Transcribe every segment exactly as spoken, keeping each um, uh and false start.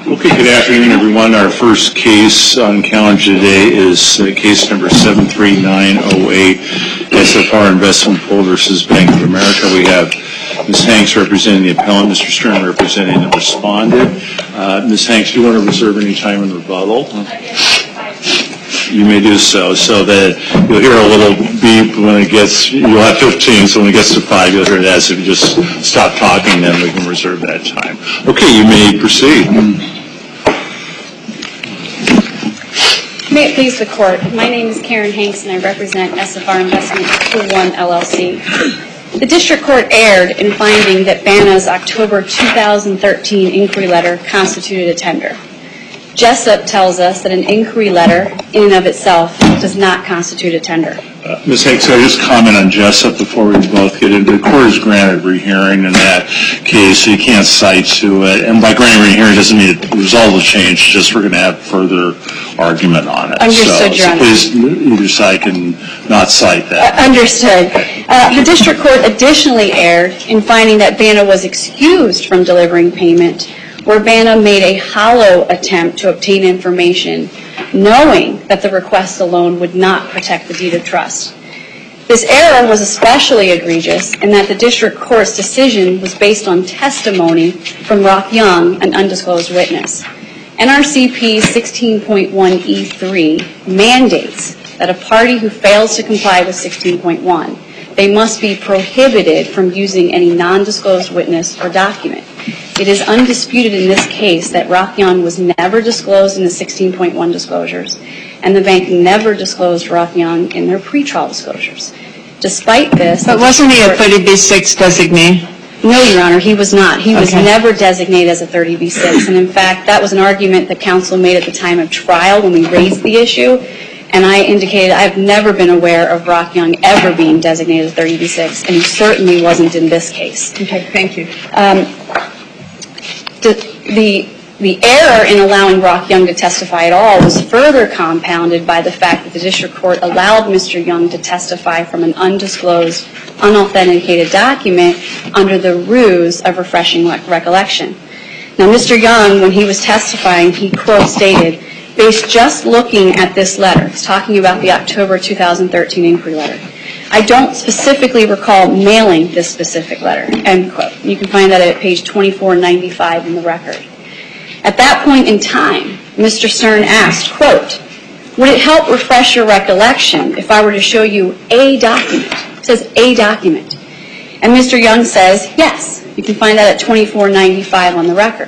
Okay, good afternoon, everyone. Our first case on calendar today is uh, case number seven three nine oh eight, S F R Investment Pool versus Bank of America. We have Miz Hanks representing the appellant, Mister Stern representing the respondent. Uh, Miz Hanks, do you want to reserve any time in rebuttal? You may do so, so that you'll hear a little beep when it gets, you'll have fifteen, so when it gets to five, you'll hear that. So if you just stop talking, then we can reserve that time. Okay, you may proceed. May it please the Court. My name is Karen Hanks, and I represent S F R Investment Pool one, L L C. The District Court erred in finding that BANA's October two thousand thirteen inquiry letter constituted a tender. Jessup tells us that an inquiry letter, in and of itself, does not constitute a tender. Uh, Miz Hanks, can I just comment on Jessup before we both get into it? The Court has granted rehearing in that case, so you can't cite to it. And by granting rehearing doesn't mean the result will change, just we're going to have further argument on it. Understood, so, Your Honor. So please, either side can not cite that. Uh, understood. Uh, the District Court additionally erred in finding that BANA was excused from delivering payment, where BANA made a hollow attempt to obtain information, knowing that the request alone would not protect the deed of trust. This error was especially egregious in that the District Court's decision was based on testimony from Rock Young, an undisclosed witness. N R C P sixteen point one E three mandates that a party who fails to comply with sixteen point one, they must be prohibited from using any non-disclosed witness or document. It is undisputed in this case that Rock Young was never disclosed in the sixteen point one disclosures, and the bank never disclosed Rock Young in their pretrial disclosures. Despite this... But wasn't he a thirty B six designee? No, Your Honor, he was not. He was okay. never designated as a thirty B six, and in fact, that was an argument that counsel made at the time of trial when we raised the issue. And I indicated I've never been aware of Rock Young ever being designated as thirty B six, and he certainly wasn't in this case. Okay, thank you. Um, the, the, the error in allowing Rock Young to testify at all was further compounded by the fact that the District Court allowed Mister Young to testify from an undisclosed, unauthenticated document under the ruse of refreshing recollection. Now, Mister Young, when he was testifying, he quote stated, based just looking at this letter, he's talking about the October two thousand thirteen inquiry letter, I don't specifically recall mailing this specific letter, end quote. You can find that at page twenty-four ninety-five in the record. At that point in time, Mister Stern asked, quote, would it help refresh your recollection if I were to show you a document? It says a document. And Mister Young says, yes. You can find that at twenty-four ninety-five on the record.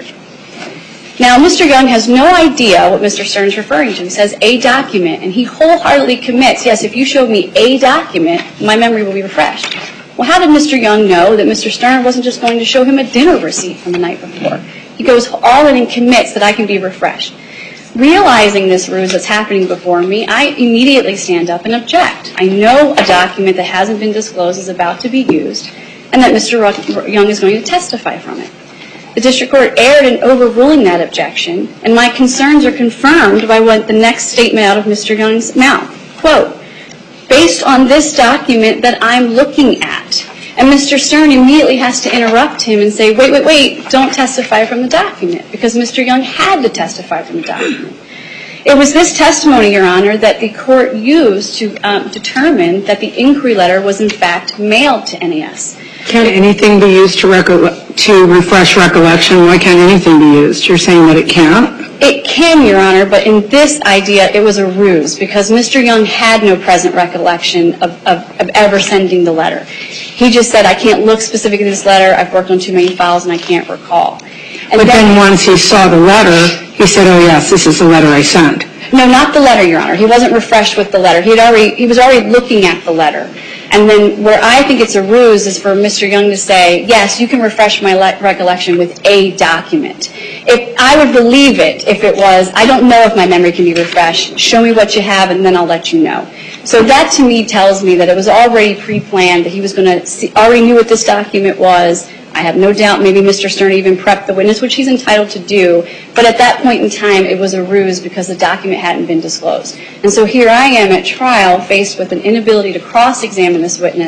Now, Mister Young has no idea what Mister Stern is referring to. He says a document, and he wholeheartedly commits, yes, if you show me a document, my memory will be refreshed. Well, how did Mister Young know that Mister Stern wasn't just going to show him a dinner receipt from the night before? He goes all in and commits that I can be refreshed. Realizing this ruse that's happening before me, I immediately stand up and object. I know a document that hasn't been disclosed is about to be used, and that Mister Young is going to testify from it. The District Court erred in overruling that objection, and my concerns are confirmed by what the next statement out of Mister Young's mouth. Quote, based on this document that I'm looking at. And Mister Stern immediately has to interrupt him and say, wait, wait, wait, don't testify from the document, because Mister Young had to testify from the document. It was this testimony, Your Honor, that the court used to um, determine that the inquiry letter was in fact mailed to N A S. Can anything be used to, to refresh recollection? Why can't anything be used? You're saying that it can't? It can, Your Honor, but in this idea, it was a ruse because Mister Young had no present recollection of, of, of ever sending the letter. He just said, I can't look specifically at this letter. I've worked on too many files and I can't recall. And but then, then once he saw the letter, he said, oh, yes, this is the letter I sent. No, not the letter, Your Honor. He wasn't refreshed with the letter. He had already, he was already looking at the letter. And then where I think it's a ruse is for Mister Young to say, yes, you can refresh my le- recollection with a document. If I would believe it if it was, I don't know if my memory can be refreshed. Show me what you have and then I'll let you know. So that to me tells me that it was already pre-planned, that he was going to see, already knew what this document was. I have no doubt maybe Mister Stern even prepped the witness, which he's entitled to do. But at that point in time, it was a ruse because the document hadn't been disclosed. And so here I am at trial faced with an inability to cross-examine this witness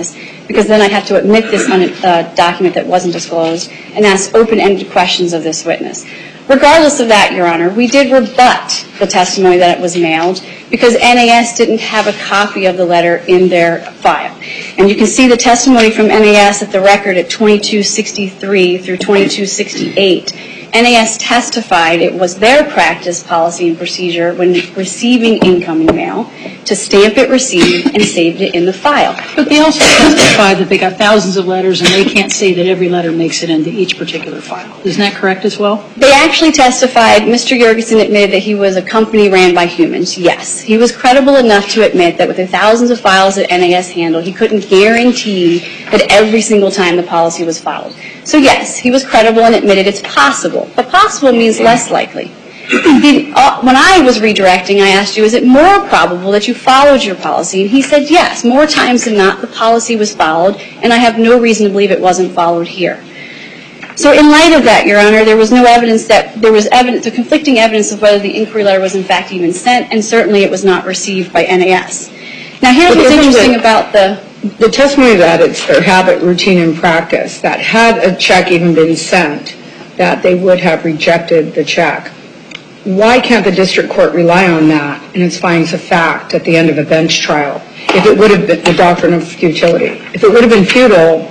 because then I'd have to admit this on a uh, document that wasn't disclosed and ask open-ended questions of this witness. Regardless of that, Your Honor, we did rebut the testimony that it was mailed because N A S didn't have a copy of the letter in their file. And you can see the testimony from N A S at the record at twenty-two sixty-three through twenty-two sixty-eight. N A S testified it was their practice, policy, and procedure when receiving incoming mail to stamp it received and saved it in the file. But they also testified that they got thousands of letters and they can't say that every letter makes it into each particular file. Isn't that correct as well? They actually testified, Mister Yergeson admitted that he was a company ran by humans. Yes, he was credible enough to admit that with the thousands of files that N A S handled, he couldn't guarantee that every single time the policy was followed. So yes, he was credible and admitted it's possible, but possible means less likely. The, uh, when I was redirecting, I asked you, is it more probable that you followed your policy? And he said yes, more times than not the policy was followed, and I have no reason to believe it wasn't followed here. So in light of that, Your Honor, there was no evidence that there was evidence, the conflicting evidence of whether the inquiry letter was in fact even sent, and certainly it was not received by N A S. Now here's what's interesting about the... The testimony that it's their habit, routine, and practice, that had a check even been sent, that they would have rejected the check. Why can't the district court rely on that in its findings of fact at the end of a bench trial? If it would have been the doctrine of futility. If it would have been futile,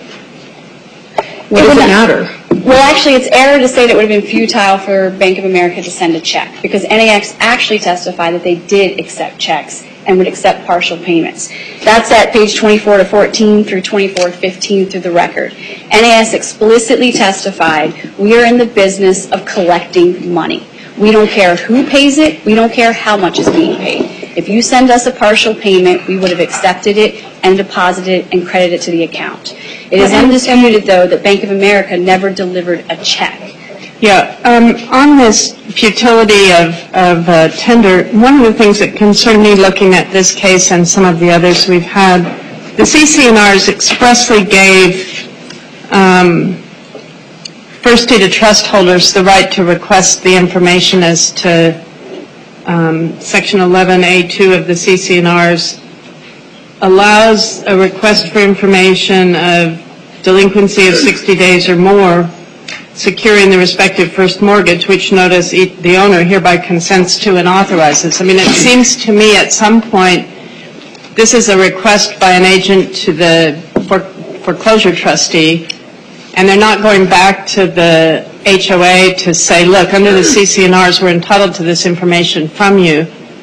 what does it matter? Well, actually, it's error to say that it would have been futile for Bank of America to send a check, because N A S actually testified that they did accept checks and would accept partial payments. That's at page twenty-four to fourteen through twenty-four to fifteen through the record. N A S explicitly testified, we are in the business of collecting money. We don't care who pays it. We don't care how much is being paid. If you send us a partial payment, we would have accepted it and deposited it and credited it to the account. It is undisputed, though, that Bank of America never delivered a check. Yeah, um, on this futility of, of uh, tender, one of the things that concerned me looking at this case and some of the others we've had, the C C N Rs expressly gave um, first deed of trust holders the right to request the information as to um, Section eleven A two of the C C N Rs allows a request for information of delinquency of sixty days or more securing the respective first mortgage, which notice the owner hereby consents to and authorizes. I mean, it seems to me at some point this is a request by an agent to the foreclosure trustee, and they're not going back to the H O A to say, look, under the C C N Rs, we're entitled to this information from you,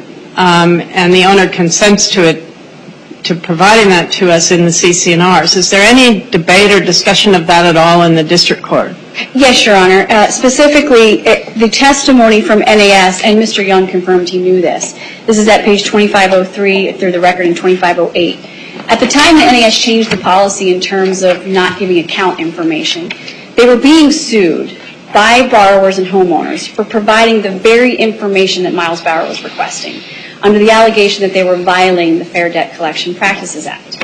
um, and the owner consents to it, to providing that to us in the C C N Rs. Is there any debate or discussion of that at all in the district court? Yes, Your Honor. Uh, specifically, it, the testimony from N A S, and Mister Young confirmed he knew this. This is at page twenty-five oh three through the record in twenty-five oh eight. At the time that N A S changed the policy in terms of not giving account information, they were being sued by borrowers and homeowners for providing the very information that Miles Bauer was requesting under the allegation that they were violating the Fair Debt Collection Practices Act.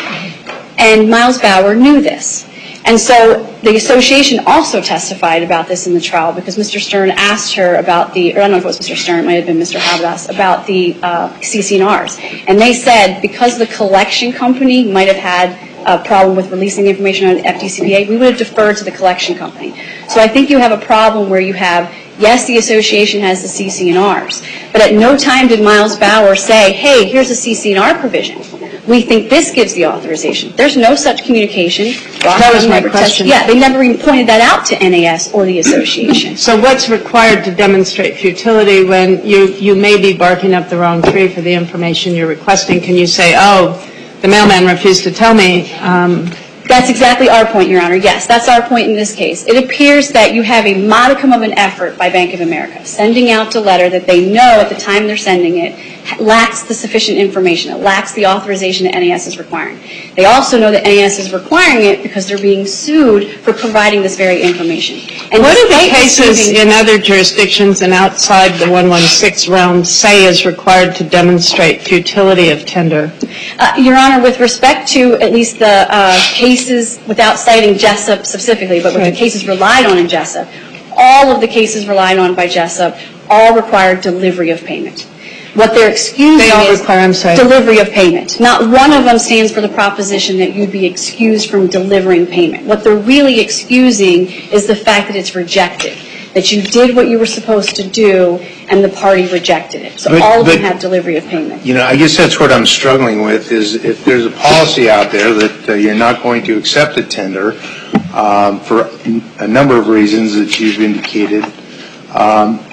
And Miles Bauer knew this. And so the association also testified about this in the trial because Mister Stern asked her about the, or I don't know if it was Mister Stern, it might have been Mister Haberdas, about the uh, C C N Rs. And they said because the collection company might have had a problem with releasing the information on the F D C P A, we would have deferred to the collection company. So I think you have a problem where you have, yes, the association has the C C N Rs, but at no time did Miles Bauer say, hey, here's a C C N R provision. We think this gives the authorization. There's no such communication. That was my question. Yeah, they never even pointed that out to N A S or the association. So what's required to demonstrate futility when you, you may be barking up the wrong tree for the information you're requesting? Can you say, oh, the mailman refused to tell me? Um, That's exactly our point, Your Honor. Yes, that's our point in this case. It appears that you have a modicum of an effort by Bank of America sending out a letter that they know at the time they're sending it lacks the sufficient information. It lacks the authorization that N A S is requiring. They also know that N A S is requiring it because they're being sued for providing this very information. And what do the cases in other jurisdictions and outside the one one six realm say is required to demonstrate futility of tender? Uh, Your Honor, with respect to at least the uh, cases, without citing Jessup specifically, but with right. the cases relied on in Jessup, all of the cases relied on by Jessup all require delivery of payment. What they're excusing They all is require, I'm sorry. delivery of payment. Not one of them stands for the proposition that you'd be excused from delivering payment. What they're really excusing is the fact that it's rejected, that you did what you were supposed to do and the party rejected it. So But- all of them but- have delivery of payment. You know, I guess that's what I'm struggling with, is if there's a policy out there that uh, you're not going to accept a tender um, for a number of reasons that you've indicated, um,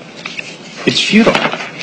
it's futile.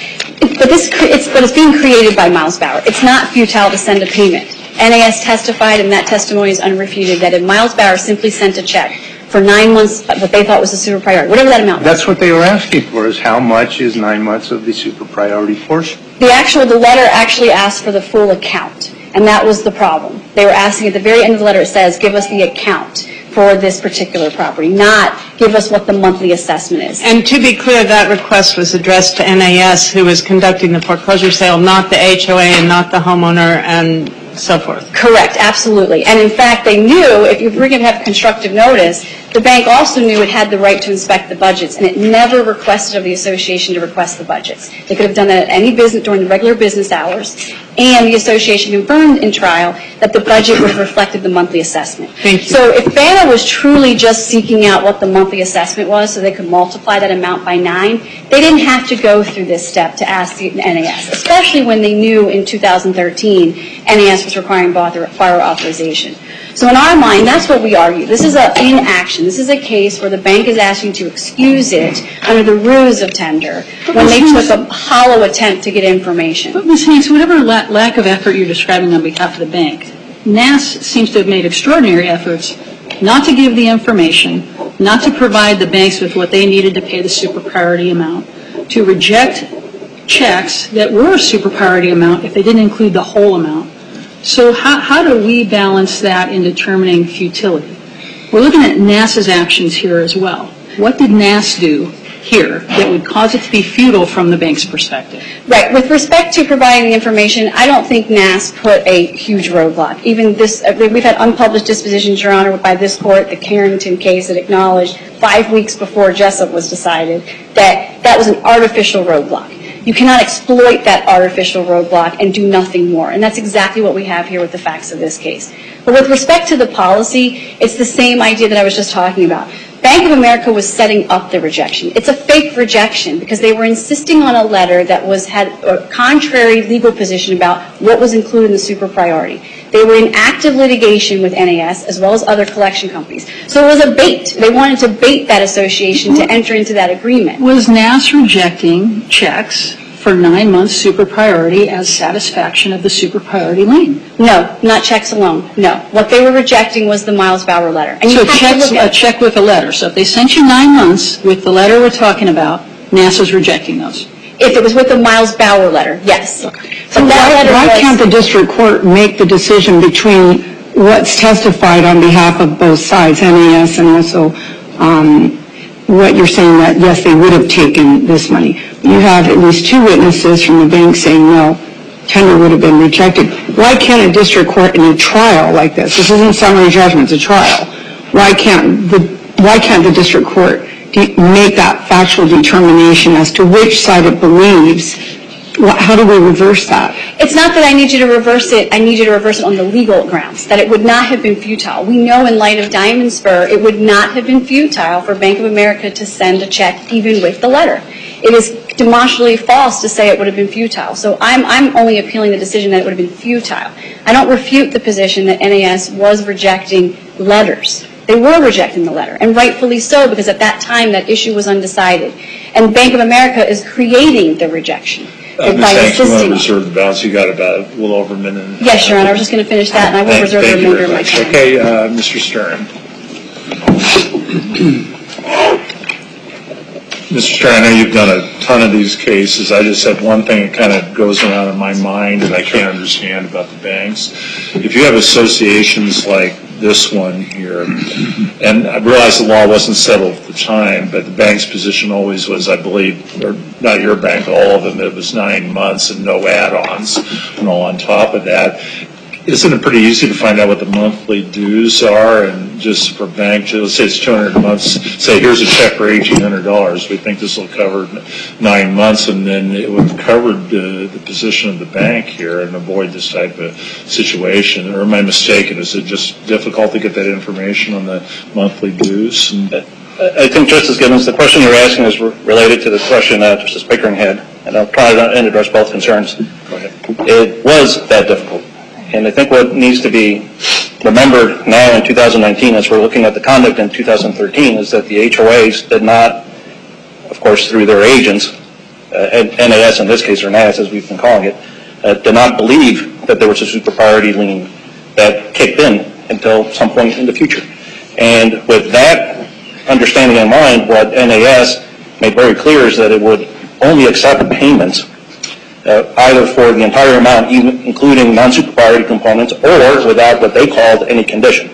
But this, cre- it's, but it's being created by Miles Bauer. It's not futile to send a payment. N A S testified, and that testimony is unrefuted, that if Miles Bauer simply sent a check for nine months, what they thought was a super priority, whatever that amount was. That's what they were asking for, is how much is nine months of the super priority portion? The actual, the letter actually asked for the full account, and that was the problem. They were asking at the very end of the letter, it says, give us the account for this particular property, not give us what the monthly assessment is. And to be clear, that request was addressed to N A S, who was conducting the foreclosure sale, not the H O A and not the homeowner and so forth. Correct, absolutely. And in fact, they knew if you were going to have constructive notice, the bank also knew it had the right to inspect the budgets, and it never requested of the association to request the budgets. They could have done that at any business during the regular business hours, and the association confirmed in trial that the budget would have reflected the monthly assessment. Thank you. So if BANA was truly just seeking out what the monthly assessment was so they could multiply that amount by nine, they didn't have to go through this step to ask the N A S, especially when they knew in two thousand thirteen N A S was requiring borrower authorization. So in our mind, that's what we argue. This is a inaction. This is a case where the bank is asking to excuse it under the ruse of tender when they took a hollow attempt to get information. But Miz Hanks, whatever la- lack of effort you're describing on behalf of the bank, N A S seems to have made extraordinary efforts not to give the information, not to provide the banks with what they needed to pay the super priority amount, to reject checks that were a super priority amount if they didn't include the whole amount. So how, how do we balance that in determining futility? We're looking at N A S's actions here as well. What did N A S do here that would cause it to be futile from the bank's perspective? Right. With respect to providing the information, I don't think N A S put a huge roadblock. Even this, we've had unpublished dispositions, Your Honor, by this court, the Carrington case that acknowledged five weeks before Jessup was decided that that was an artificial roadblock. You cannot exploit that artificial roadblock and do nothing more. And that's exactly what we have here with the facts of this case. But with respect to the policy, it's the same idea that I was just talking about. Bank of America was setting up the rejection. It's a fake rejection because they were insisting on a letter that was had a contrary legal position about what was included in the super priority. They were in active litigation with N A S as well as other collection companies. So it was a bait. They wanted to bait that association to enter into that agreement. Was N A S rejecting checks for nine months super priority as satisfaction of the super priority lien? No, not checks alone. No. What they were rejecting was the Miles Bauer letter. And you So have to checks, look a at- check with a letter. So if they sent you nine months with the letter we're talking about, N A S was rejecting those. If it was with the Miles Bauer letter, yes. So But why, that letter why was- can't the district court make the decision between what's testified on behalf of both sides, N A S and also um, what you're saying that, yes, they would have taken this money? You have at least two witnesses from the bank saying, no, tender would have been rejected. Why can't a district court in a trial like this, this isn't summary judgment, it's a trial, why can't the, why can't the district court de- make that factual determination as to which side it believes? Wha- How do we reverse that? It's not that I need you to reverse it. I need you to reverse it on the legal grounds, that it would not have been futile. We know in light of Diamond Spur, it would not have been futile for Bank of America to send a check even with the letter. It is demonstrably false to say it would have been futile. So I'm, I'm only appealing the decision that it would have been futile. I don't refute the position that N A S was rejecting letters. They were rejecting the letter, and rightfully so, because at that time that issue was undecided. And Bank of America is creating the rejection Uh, Miz by Hanks, you want to insisting. reserve the balance? You got about a little over a minute. and a Yes, half. Your Honor, I was just going to finish that, and I will Thank- reserve the thank you remainder of very my much. time. Okay, uh, Mister Stern. Mister Stern, I know you've done a ton of these cases. I just have one thing that kind of goes around in my mind that I can't understand about the banks. If you have associations like this one here, and I realize the law wasn't settled at the time, but the bank's position always was, I believe, or not your bank, all of them, it was nine months and no add-ons and all on top of that. Isn't it pretty easy to find out what the monthly dues are, and just for bank, let's say it's two hundred a month, say here's a check for eighteen hundred dollars, we think this will cover nine months, and then it would have covered uh, the position of the bank here and avoid this type of situation? Or am I mistaken? Is it just difficult to get that information on the monthly dues? And I think, Justice Gibbons, the question you're asking is related to the question uh, Justice Pickering had, and I'll try to address both concerns. Go ahead. It was that difficult. And I think what needs to be remembered now in two thousand nineteen, as we're looking at the conduct in two thousand thirteen, is that the H O As did not, of course, through their agents, uh, N A S in this case, or N A S as we've been calling it, uh, did not believe that there was a super priority lien that kicked in until some point in the future. And with that understanding in mind, what N A S made very clear is that it would only accept payments Uh, either for the entire amount, even including non-super priority components, or without what they called any condition.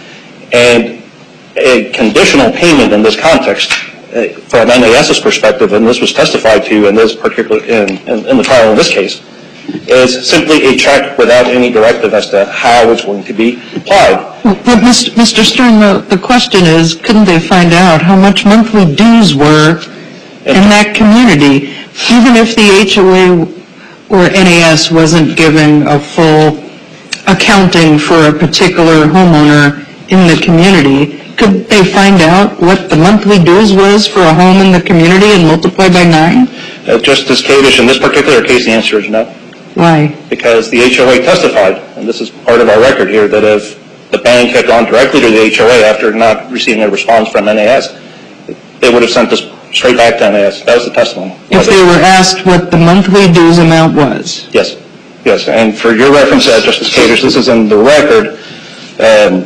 And a conditional payment in this context, uh, from NAS's perspective, and this was testified to in this particular in, in, in the trial in this case, is simply a check without any directive as to how it's going to be applied. But Mister Stern, the, the question is, couldn't they find out how much monthly dues were in that community, even if the H O A or N A S wasn't giving a full accounting for a particular homeowner in the community? Could they find out what the monthly dues was for a home in the community and multiply by nine? Uh, Justice Kadish, in this particular case, the answer is no. Why? Because the H O A testified, and this is part of our record here, that if the bank had gone directly to the H O A after not receiving a response from N A S, they would have sent this straight back to N A S. That was the testimony. If they were asked what the monthly dues amount was? Yes. Yes. And for your reference, uh, Justice Kadish, this is in the record. Um,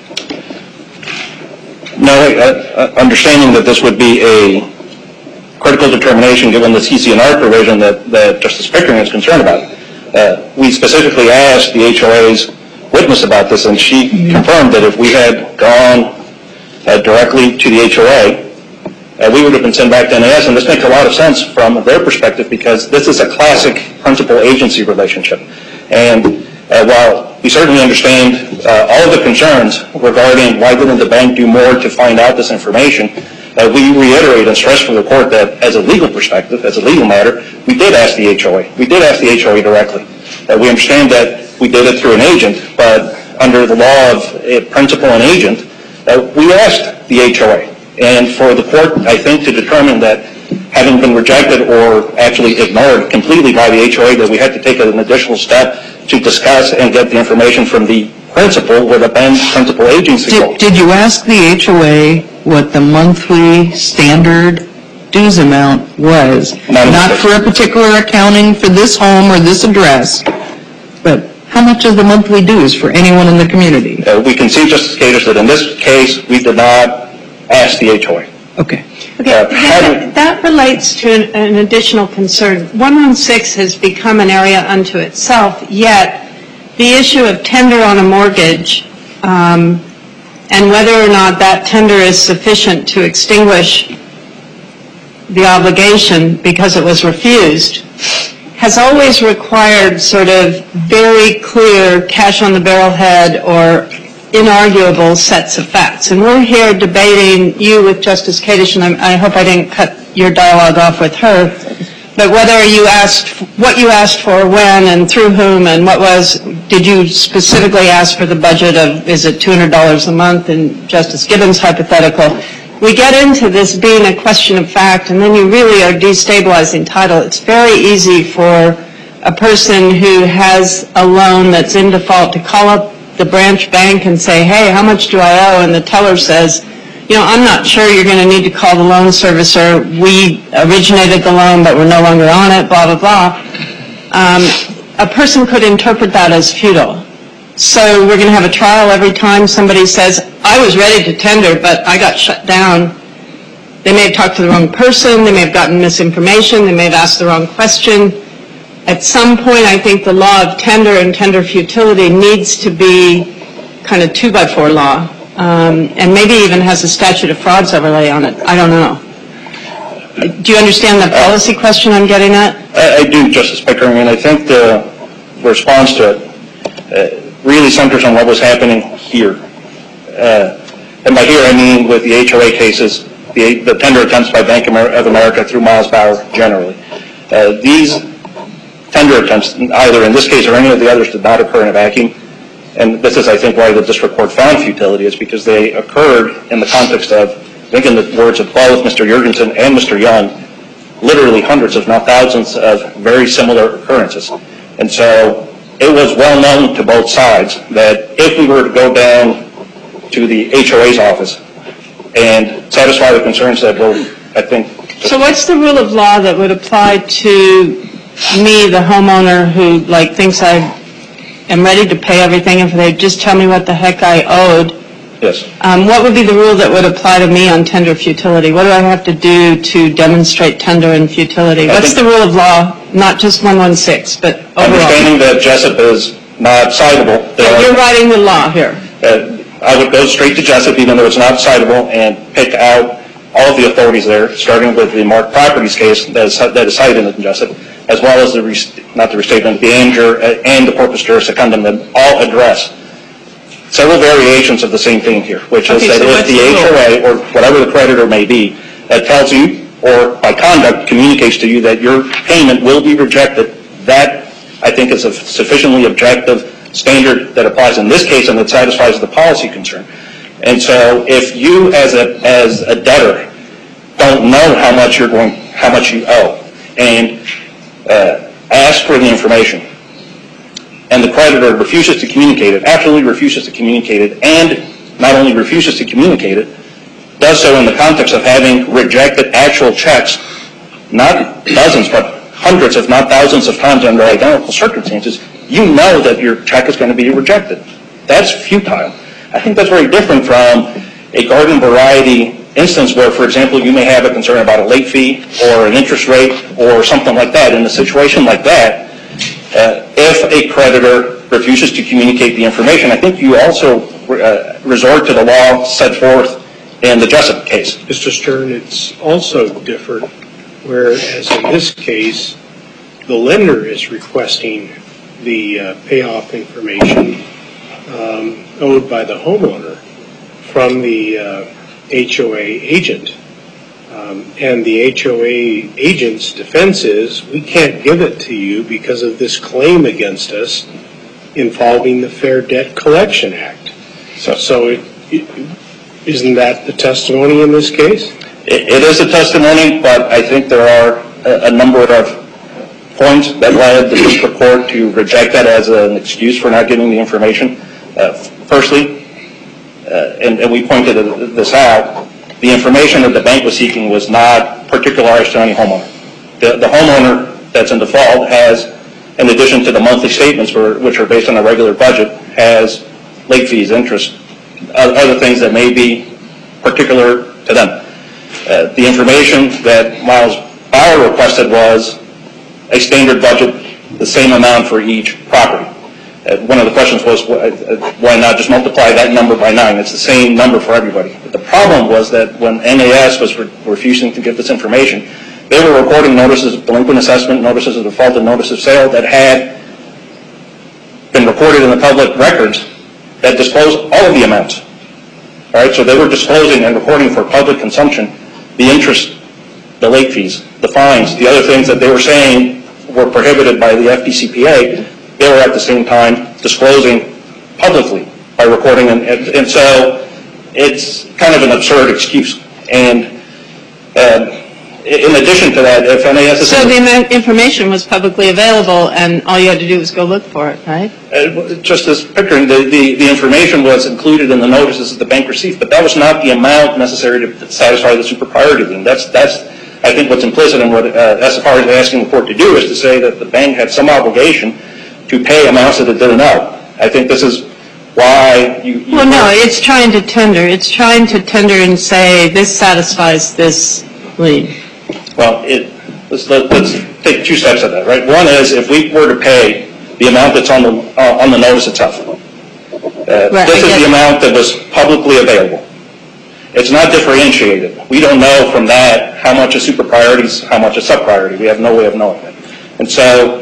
no, uh, understanding that this would be a critical determination given the C C N R provision that, that Justice Pickering is concerned about. Uh, we specifically asked the H O A's witness about this, and she mm-hmm. confirmed that if we had gone uh, directly to the H O A, Uh, we would have been sent back to N A S, and this makes a lot of sense from their perspective because this is a classic principal-agency relationship. And uh, while we certainly understand uh, all of the concerns regarding why didn't the bank do more to find out this information, uh, we reiterate and stress for the court that as a legal perspective, as a legal matter, we did ask the H O A. We did ask the H O A directly. Uh, we understand that we did it through an agent, but under the law of a principal and agent, uh, we asked the H O A. And for the court, I think, to determine that having been rejected or actually ignored completely by the H O A, that we had to take an additional step to discuss and get the information from the principal with a bank's principal agency. Did, did you ask the H O A what the monthly standard dues amount was? Not, Not for a particular accounting for this home or this address, but how much is the monthly dues for anyone in the community? Uh, we can see, Justice Kadish, that in this case, we did not ask the H O A. Okay. Okay, Uh, that, that relates to an, an additional concern. one one six has become an area unto itself, yet the issue of tender on a mortgage um, and whether or not that tender is sufficient to extinguish the obligation because it was refused has always required sort of very clear cash on the barrelhead or inarguable sets of facts. And we're here debating, you with Justice Kadish, and I, I hope I didn't cut your dialogue off with her, but whether you asked, what you asked for, when, and through whom, and what was, did you specifically ask for the budget of, is it two hundred dollars a month in Justice Gibbons' hypothetical? We get into this being a question of fact, and then you really are destabilizing title. It's very easy for a person who has a loan that's in default to call up the branch bank and say, hey, how much do I owe? And the teller says, you know, I'm not sure, you're going to need to call the loan servicer. We originated the loan, but we're no longer on it, blah, blah, blah. Um, a person could interpret that as futile. So we're going to have a trial every time somebody says, I was ready to tender, but I got shut down. They may have talked to the wrong person. They may have gotten misinformation. They may have asked the wrong question. At some point, I think the law of tender and tender futility needs to be kind of two by four law, um, and maybe even has a statute of frauds overlay on it. I don't know. Do you understand the policy question I'm getting at? I, I do, Justice Pickering, and I think the response to it, uh, really centers on what was happening here. Uh, and by here I mean with the H O A cases, the, the tender attempts by Bank of America through Miles Bauer generally. Uh, these tender attempts, either in this case or any of the others, did not occur in a vacuum. And this is, I think, why the district court found futility, is because they occurred in the context of, I think in the words of both Mister Jurgensen and Mister Young, literally hundreds, if not thousands, of very similar occurrences. And so it was well known to both sides that if we were to go down to the H O A's office and satisfy the concerns that were, I think... So what's the rule of law that would apply to me, the homeowner, who like thinks I am ready to pay everything if they just tell me what the heck I owed? Yes. Um, what would be the rule that would apply to me on tender futility? What do I have to do to demonstrate tender and futility? I What's the rule of law, not just one one six, but overall? Understanding that Jessup is not citable. But you're writing the law here. Uh, I would go straight to Jessup, even though it's not citable, and pick out all of the authorities there, starting with the Mark Properties case that is, that is cited in Jessup, as well as the, not the restatement, the Anger and the Corpus Juris Secundum, that all address several variations of the same thing here, which is Okay, that so if what's the the H O A, or whatever the creditor may be, that tells you, or by conduct communicates to you that your payment will be rejected, that, I think, is a sufficiently objective standard that applies in this case and that satisfies the policy concern. And so if you as a, as a debtor don't know how much you're going, how much you owe, and uh, ask for the information, and the creditor refuses to communicate it, absolutely refuses to communicate it, and not only refuses to communicate it, does so in the context of having rejected actual checks, not dozens, but hundreds, if not thousands of times under identical circumstances, you know that your check is going to be rejected. That's futile. I think that's very different from a garden variety instance where, for example, you may have a concern about a late fee or an interest rate or something like that. In a situation like that, uh, if a creditor refuses to communicate the information, I think you also uh, resort to the law set forth in the Jessup case. Mister Stern, it's also different, whereas in this case, the lender is requesting the uh, payoff information um, owed by the homeowner from the uh, H O A agent. Um, and the H O A agent's defense is, we can't give it to you because of this claim against us involving the Fair Debt Collection Act. So, so it, it, isn't that the testimony in this case? It, it is a testimony, but I think there are a, a number of points that led the district court to reject that as an excuse for not giving the information. Uh, firstly, uh, and, and we pointed this out, the information that the bank was seeking was not particularized to any homeowner. The, the homeowner that's in default has, in addition to the monthly statements, for, which are based on a regular budget, has late fees, interest, other things that may be particular to them. Uh, the information that Miles Bauer requested was a standard budget, the same amount for each property. Uh, one of the questions was, uh, why not just multiply that number by nine? It's the same number for everybody. But the problem was that when N A S was re- refusing to give this information, they were recording notices of delinquent assessment, notices of default, and notice of sale that had been recorded in the public records that disclosed all of the amounts. All right, so they were disclosing and recording for public consumption the interest, the late fees, the fines, the other things that they were saying were prohibited by the F D C P A. They were at the same time disclosing publicly by recording, and, and, and so it's kind of an absurd excuse. And uh, in addition to that, if N A S is... So the information was publicly available, and all you had to do was go look for it, right? Uh, just as Pickering, the, the, the information was included in the notices that the bank received, but that was not the amount necessary to satisfy the super priority lien. That's, that's I think, what's implicit in what uh, S F R is asking the court to do, is to say that the bank had some obligation to pay amounts that it didn't owe. I think this is why you... you well, no, it's trying to tender. It's trying to tender and say, this satisfies this lien. Well, it, let's, let, let's take two steps of that, right? One is, if we were to pay the amount that's on the, uh, on the notice itself, uh, right, this is the amount that was publicly available. It's not differentiated. We don't know from that how much is super priorities, how much is sub priority. We have no way of knowing it. And so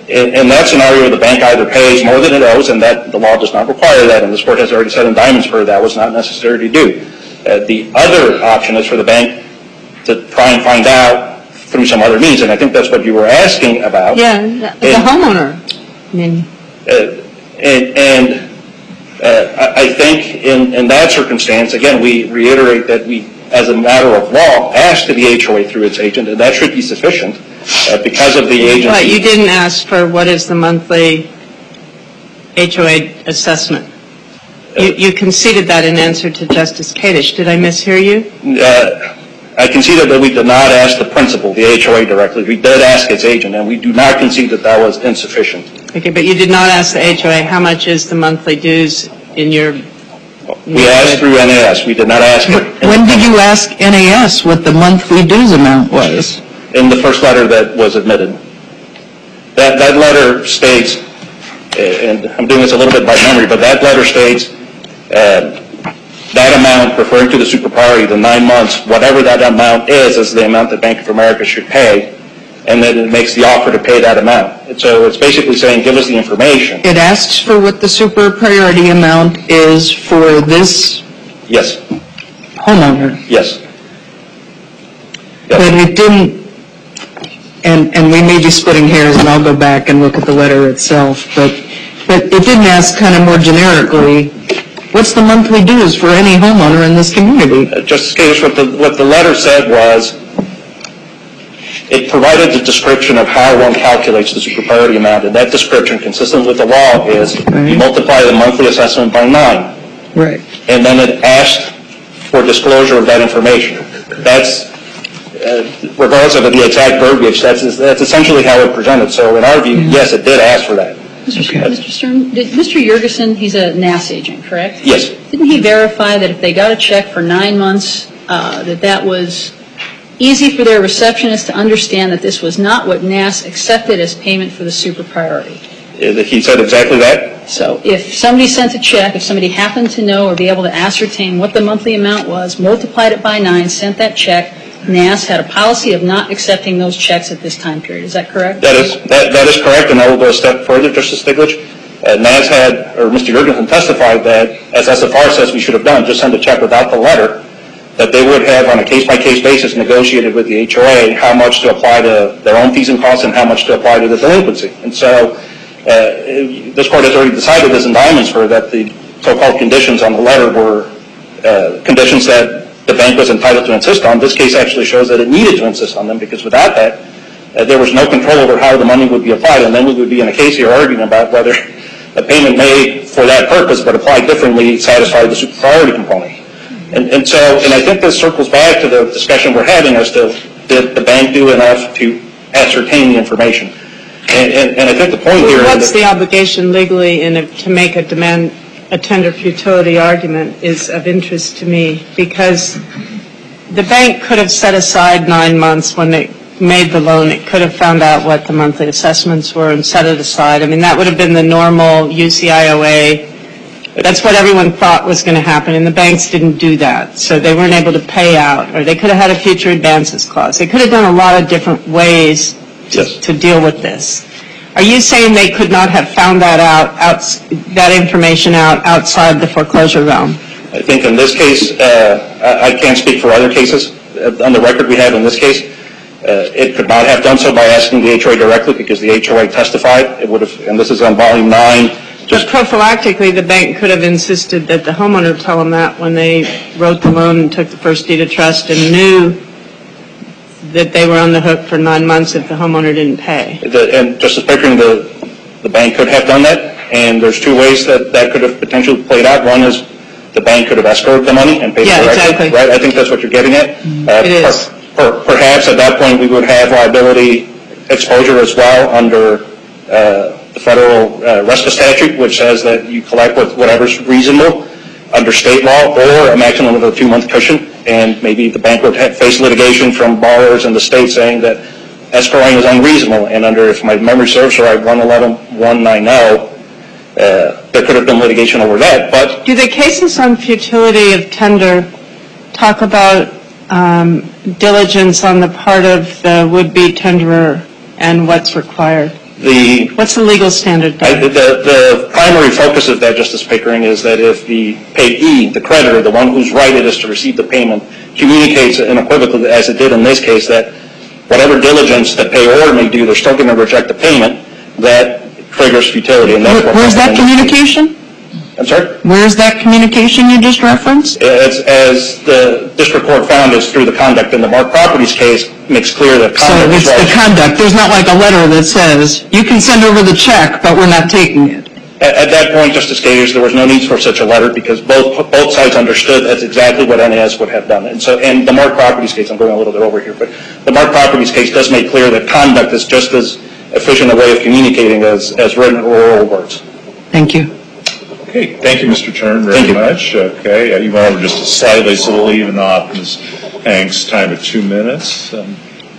in, in that scenario, the bank either pays more than it owes, and that the law does not require that, and this court has already said in Diamondsburg that was not necessary to do. Uh, the other option is for the bank to try and find out through some other means, and I think that's what you were asking about. Yeah, the, the homeowner. I mean, uh, and, and uh, I think in, in that circumstance, again, we reiterate that we, as a matter of law, asked the H O A through its agent, and that should be sufficient uh, because of the agency. but you didn't ask for what is the monthly H O A assessment. You, you conceded that in answer to Justice Kadish. Did I mishear you? Uh, I conceded that we did not ask the principal, the H O A directly. We did ask its agent, and we do not concede that that was insufficient. Okay, but you did not ask the H O A how much is the monthly dues in your... We asked through N A S. We did not ask it. When did you ask N A S what the monthly dues amount was? In the first letter that was admitted. That, that letter states, and I'm doing this a little bit by memory, but that letter states uh, that amount referring to the super priority, the nine months, whatever that amount is, is the amount that Bank of America should pay, and then it makes the offer to pay that amount. And so it's basically saying, give us the information. It asks for what the super priority amount is for this Yes. homeowner. Yes. But it didn't, and, and we may be splitting hairs, and I'll go back and look at the letter itself, but, but it didn't ask kind of more generically, what's the monthly dues for any homeowner in this community? Uh, Justice Kadish, what the, what the letter said was, it provided the description of how one calculates the super priority amount, and that description, consistent with the law, is Right. you multiply the monthly assessment by nine. Right. And then it asked for disclosure of that information. That's, uh, regardless of the exact verbiage, that's, that's essentially how it presented. So in our view, yes, it did ask for that. Mister Mister Stern, did Mister Jurgensen, he's a N A S agent, correct? Yes. Didn't he verify that if they got a check for nine months, uh, that that was easy for their receptionist to understand that this was not what N A S accepted as payment for the super priority? Uh, He said exactly that. So if somebody sent a check, if somebody happened to know or be able to ascertain what the monthly amount was, multiplied it by nine, sent that check, N A S had a policy of not accepting those checks at this time period. Is that correct? That is, that, that is correct, and I will go a step further, Justice Stiglitz. Uh, N A S had, or Mister Jurgensen testified that, as S F R says we should have done, just send a check without the letter, that they would have, on a case-by-case basis, negotiated with the H O A how much to apply to their own fees and costs and how much to apply to the delinquency. And so, uh, this court has already decided this in Diamondsburg that the so-called conditions on the letter were uh, conditions that the bank was entitled to insist on. This case actually shows that it needed to insist on them, because without that, uh, there was no control over how the money would be applied, and then we would be in a case here arguing about whether a payment made for that purpose but applied differently satisfied the super priority component. And, and so, and I think this circles back to the discussion we're having as to did the bank do enough to ascertain the information. And, and, and I think the point here What's is the obligation legally in a, to make a demand, a tender futility argument is of interest to me, because the bank could have set aside nine months when they made the loan. It could have found out what the monthly assessments were and set it aside. I mean, that would have been the normal U C I O A. That's what everyone thought was going to happen, and the banks didn't do that. So they weren't able to pay out, or they could have had a future advances clause. They could have done a lot of different ways to, Yes. to deal with this. Are you saying they could not have found that out, out, that information out outside the foreclosure realm? I think in this case, uh, I, I can't speak for other cases. Uh, on the record we have in this case, uh, it could not have done so by asking the H O A directly, because the H O A testified. It would have, and this is on volume nine. But prophylactically, the bank could have insisted that the homeowner tell them that when they wrote the loan and took the first deed of trust and knew that they were on the hook for nine months if the homeowner didn't pay. The, and Justice Pickering, the, the bank could have done that, and there's two ways that that could have potentially played out. One is the bank could have escrowed the money and paid Yeah, it directly. exactly. Right? I think that's what you're getting at. Uh, It is. per, per, perhaps at that point we would have liability exposure as well under uh, the federal uh, RESPA statute, which says that you collect with whatever's reasonable under state law, or a maximum of a two-month cushion, and maybe the bank would have, face litigation from borrowers in the state saying that escrowing is unreasonable, and under, if my memory serves right, one eleven one ninety, uh, there could have been litigation over that. But Do the cases on futility of tender talk about um, diligence on the part of the would-be tenderer and what's required? The What's the legal standard? I, the, the primary focus of that, Justice Pickering, is that if the payee, the creditor, the one whose right it is to receive the payment, communicates unequivocally, as it did in this case, that whatever diligence the payor may do, they're still going to reject the payment, that triggers futility. And that's Where, what where's that communication? I'm sorry? Where's that communication you just referenced? It's, as the district court found, is through the conduct in the Mark Properties case, makes clear that So conduct it's is the right. conduct. There's not like a letter that says, you can send over the check, but we're not taking it. At, at that point, Justice Gagers, there was no need for such a letter because both both sides understood that's exactly what N A S would have done. And so, and the Mark Properties case, I'm going a little bit over here, but the Mark Properties case does make clear that conduct is just as efficient a way of communicating as, as written or oral words. Thank you. Okay, thank you, Mister Turner, very Thank you. much. Okay, uh, you went over just slightly, so we'll even off Miz Hank's time at two minutes. Um,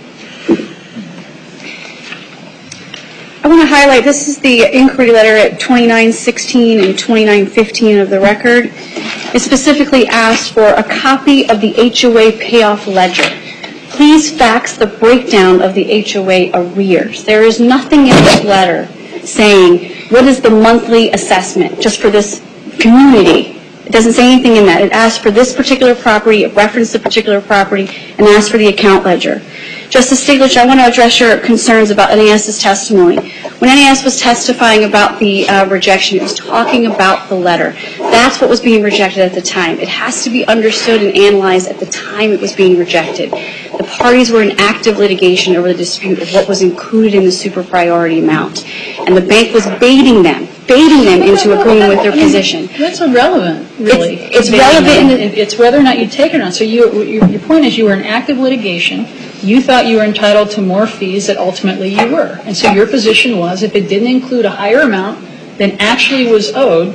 I want to highlight, this is the inquiry letter at twenty-nine sixteen and twenty-nine fifteen of the record. It specifically asks for a copy of the H O A payoff ledger. Please fax the breakdown of the H O A arrears. There is nothing in this letter saying what is the monthly assessment just for this community. It doesn't say anything in that. It asks for this particular property, it references the particular property, and asks for the account ledger. Justice Stiglitz, I want to address your concerns about NAS's testimony. When N A S was testifying about the uh, rejection, it was talking about the letter. That's what was being rejected at the time. It has to be understood and analyzed at the time it was being rejected. The parties were in active litigation over the dispute of what was included in the super priority amount. And the bank was baiting them, baiting them into agreeing with their position. That's irrelevant, really. It's, it's relevant in the, It- It's whether or not you take it or not. So you, your your point is you were in active litigation. You thought you were entitled to more fees that ultimately you were. And so your position was if it didn't include a higher amount than actually was owed,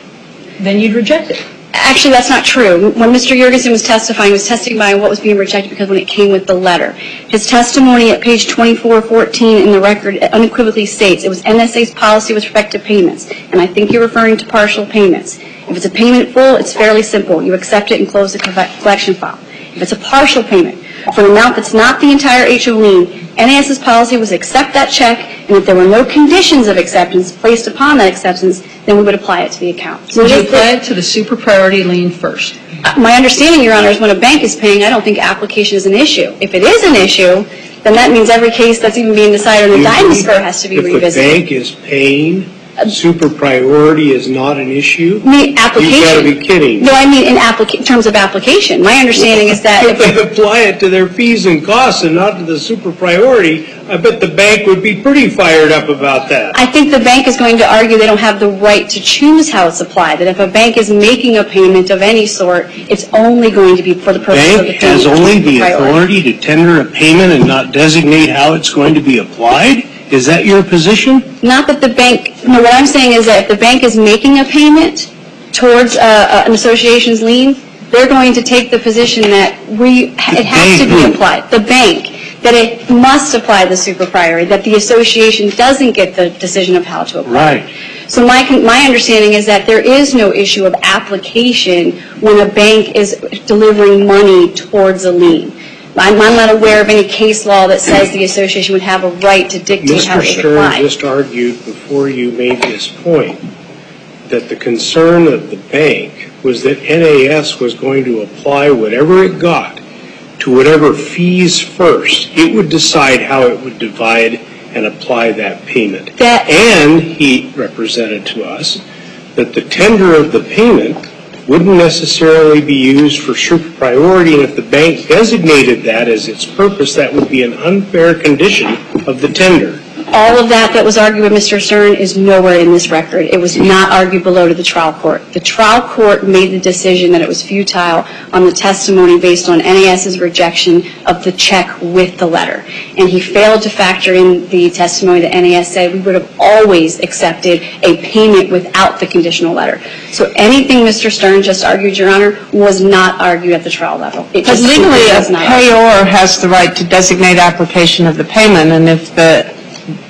then you'd reject it. Actually, that's not true. When Mister Jurgensen was testifying, he was testifying what was being rejected because when it came with the letter. His testimony at page twenty-four fourteen in the record unequivocally states it was N S A's policy with respect to payments. And I think you're referring to partial payments. If it's a payment full, it's fairly simple. You accept it and close the collection file. If it's a partial payment for an amount that's not the entire H O lien, N A S's policy was accept that check, and if there were no conditions of acceptance placed upon that acceptance, then we would apply it to the account. So Would you it is apply it to the super priority lien first? Uh, My understanding, Your Honor, is when a bank is paying, I don't think application is an issue. If it is an issue, then that means every case that's even being decided on the diamond spur has to be If the revisited. bank is paying, super priority is not an issue? I mean, application. You've got to be kidding. No, I mean in applica- terms of application. My understanding is that If if they apply it to their fees and costs and not to the super priority, I bet the bank would be pretty fired up about that. I think the bank is going to argue they don't have the right to choose how it's applied, that if a bank is making a payment of any sort, it's only going to be for the purpose of the Bank payment. has only the priority. authority to tender a payment and not designate how it's going to be applied? Is that your position? Not that the bank, no, what I'm saying is that if the bank is making a payment towards uh, uh, an association's lien, they're going to take the position that we, it has to be bank who? applied. The bank, that it must apply the super priority, that the association doesn't get the decision of how to apply. Right. So my, con- my understanding is that there is no issue of application when a bank is delivering money towards a lien. I'm, I'm not aware of any case law that says the association would have a right to dictate how Mister it would Stern apply. just argued before you made this point that the concern of the bank was that N A S was going to apply whatever it got to whatever fees first. It would decide how it would divide and apply that payment. That- And he represented to us that the tender of the payment wouldn't necessarily be used for super priority, and if the bank designated that as its purpose, that would be an unfair condition of the tender. All of that that was argued with Mister Stern is nowhere in this record. It was not argued below to the trial court. The trial court made the decision that it was futile on the testimony based on N A S's rejection of the check with the letter. And he failed to factor in the testimony that N A S said we would have always accepted a payment without the conditional letter. So anything Mister Stern just argued, Your Honor, was not argued at the trial level. It But just legally, simply a was not argued. payor has the right to designate application of the payment, and if the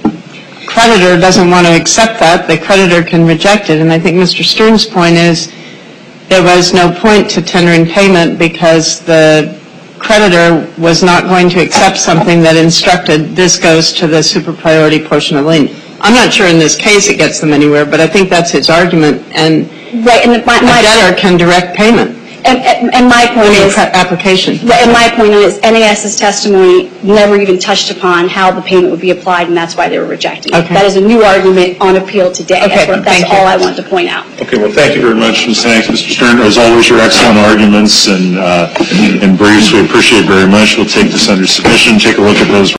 creditor doesn't want to accept that, the creditor can reject it. And I think Mister Stern's point is there was no point to tendering payment because the creditor was not going to accept something that instructed this goes to the super priority portion of the lien. I'm not sure in this case it gets them anywhere, but I think that's his argument, and Right, and my, my a debtor can direct payment. And, and, and my point is, application. and my point is, NAS's testimony never even touched upon how the payment would be applied, and that's why they were rejecting it. Okay. That is a new argument on appeal today. Okay, That's, what, that's thank you. all I wanted to point out. Okay, well, thank you very much, Miz Hanks. Mister Stern, as always, your excellent arguments and, uh, and briefs, we appreciate very much. We'll take this under submission, take a look at those